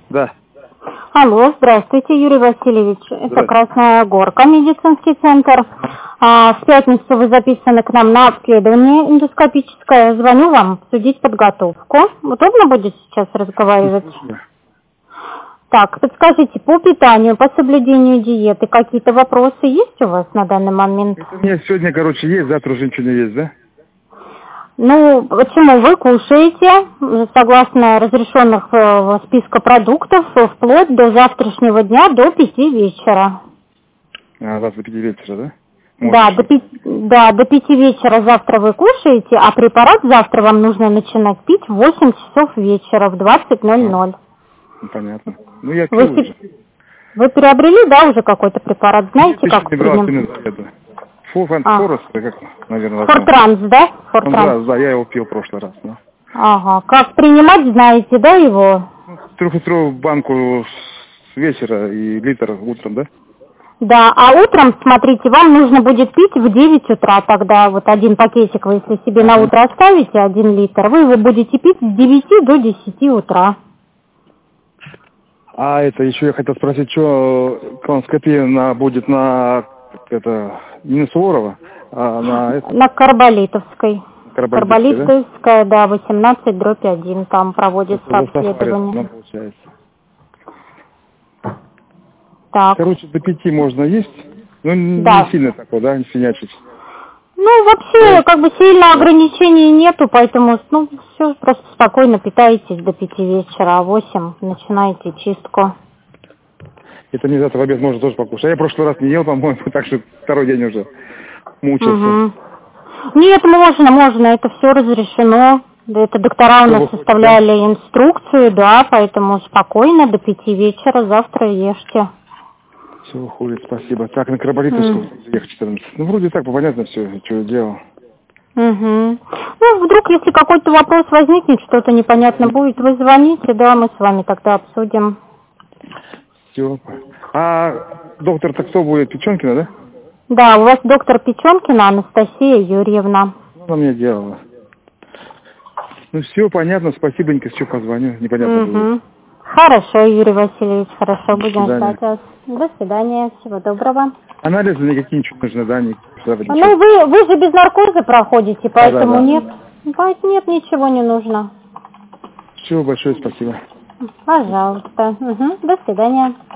Да. Алло, здравствуйте, Юрий Васильевич. Это Красная Горка, медицинский центр. В пятницу вы записаны к нам на обследование эндоскопическое. Звоню вам обсудить подготовку. Удобно будет сейчас разговаривать? Так, подскажите, по питанию, по соблюдению диеты, какие-то вопросы есть у вас на данный момент? Это у меня сегодня, есть, завтра уже ничего не есть, да? Ну, почему вы кушаете, согласно разрешенных списка продуктов, вплоть до завтрашнего дня до 5 вечера. До 5 вечера, да? Да, до 5 вечера завтра вы кушаете, а препарат завтра вам нужно начинать пить в 8 часов вечера, в 20:00. Понятно. Ну, я пью уже. Вы приобрели, да, уже какой-то препарат? Знаете, я как принимать? Фортранс, наверное, Фортранс, да? Фортранс, да, я его пил в прошлый раз, да. Ага, как принимать, знаете, да, его? 3-литровую банку с вечера и литр утром, да? Да, а утром, смотрите, вам нужно будет пить в 9 утра тогда, вот один пакетик вы, если себе на утро оставите, 1 литр, вы его будете пить с 9 до 10 утра. А это еще я хотел спросить, что колоноскопия будет не на Суворова, а на Карболитовской. Карболитовская, да, 18/1, там проводится обследование. Так. Короче, до 5 можно есть, но да. Не сильно такое, да, не синячить. Ну, вообще, сильно ограничений нету, поэтому, все, просто спокойно питаетесь до 5 вечера, а в 8 начинаете чистку. Это мне завтра в обед можно тоже покушать. А я в прошлый раз не ел, по-моему, так что второй день уже мучился. Нет, можно, это все разрешено. Это доктора у нас составляли инструкцию, да, поэтому спокойно до 5 вечера завтра ешьте. Все выходит, спасибо. Так, на Карболитовскую ехать 14. Ну, вроде так, понятно все, что я делал. Ну, вдруг, если какой-то вопрос возникнет, что-то непонятно будет, вы звоните, да, мы с вами тогда обсудим. Все. А доктор-то кто будет? Печенкина, да? Да, у вас доктор Печенкина Анастасия Юрьевна. Она мне делала. Ну, все понятно, спасибонько, еще позвоню, непонятно будет. Хорошо, Юрий Васильевич, хорошо, будем ждать вас. До свидания, всего доброго. Анализы никакие ничего не нужны, да? Ну, вы же без наркоза проходите, поэтому нет. Нет, ничего не нужно. Все, большое спасибо. Пожалуйста. До свидания.